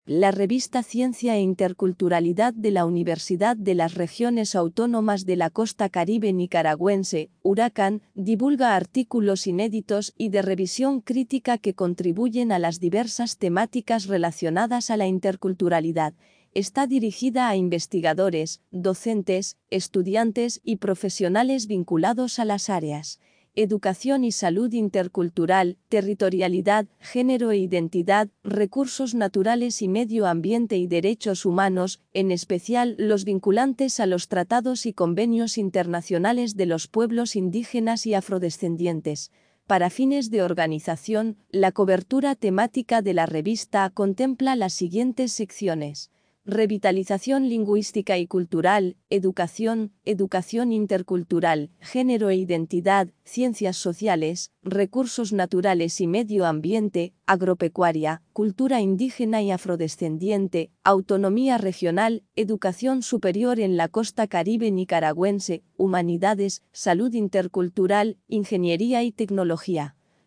La revista Ciencia e Interculturalidad de la Universidad de las Regiones Autónomas de la Costa Caribe Nicaragüense, Huracán, divulga artículos inéditos y de revisión crítica que contribuyen a las diversas temáticas relacionadas a la interculturalidad. Está dirigida a investigadores, docentes, estudiantes y profesionales vinculados a las áreas educación y salud intercultural, territorialidad, género e identidad, recursos naturales y medio ambiente y derechos humanos, en especial los vinculantes a los tratados y convenios internacionales de los pueblos indígenas y afrodescendientes. Para fines de organización, la cobertura temática de la revista contempla las siguientes secciones: revitalización lingüística y cultural, educación, educación intercultural, género e identidad, ciencias sociales, recursos naturales y medio ambiente, agropecuaria, cultura indígena y afrodescendiente, autonomía regional, educación superior en la costa caribe nicaragüense, humanidades, salud intercultural, ingeniería y tecnología.